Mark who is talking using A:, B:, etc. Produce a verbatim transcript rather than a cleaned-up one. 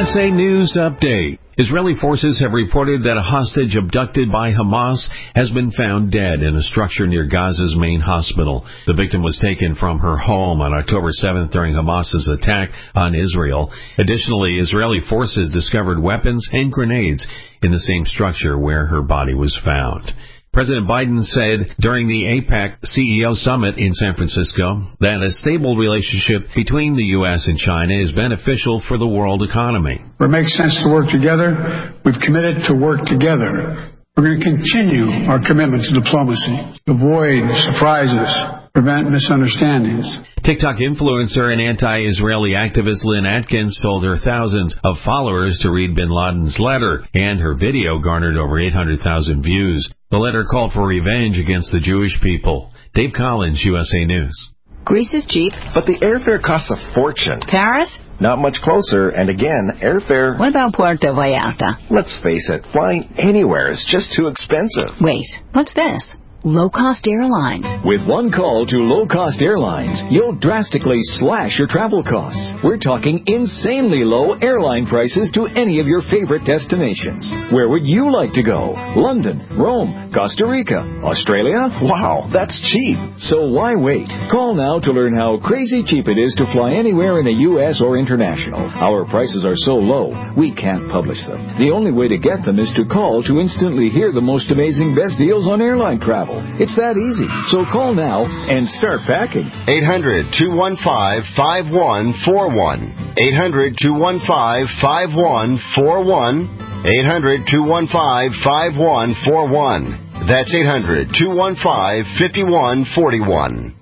A: S A News Update. Israeli forces have reported that a hostage abducted by Hamas has been found dead in a structure near Gaza's main hospital. The victim was taken from her home on October seventh during Hamas's attack on Israel. Additionally, Israeli forces discovered weapons and grenades in the same structure where her body was found. President Biden said during the APEC C E O summit in San Francisco that a stable relationship between the U S and China is beneficial for the world economy.
B: Where it makes sense to work together, we've committed to work together. We're going to continue our commitment to diplomacy, avoid surprises, prevent misunderstandings.
A: TikTok influencer and anti-Israeli activist Lynn Atkins told her thousands of followers to read bin Laden's letter, and her video garnered over eight hundred thousand views. The letter called for revenge against the Jewish people. Dave Collins, U S A News.
C: Greece is cheap.
D: But the airfare costs a fortune.
C: Paris?
D: Not much closer, and again, airfare...
C: What about Puerto Vallarta?
D: Let's face it, flying anywhere is just too expensive.
C: Wait, what's this? Low-cost airlines.
E: With one call to low-cost airlines, you'll drastically slash your travel costs. We're talking insanely low airline prices to any of your favorite destinations. Where would you like to go? London, Rome, Costa Rica, Australia?
D: Wow, that's cheap.
E: So why wait? Call now to learn how crazy cheap it is to fly anywhere in the U S or international. Our prices are so low, we can't publish them. The only way to get them is to call to instantly hear the most amazing best deals on airline travel. It's that easy. So call now and start packing.
F: eight hundred, two one five, five one four one. eight hundred, two one five, five one four one. eight hundred, two one five, five one four one. That's eight hundred, two one five, five one four one.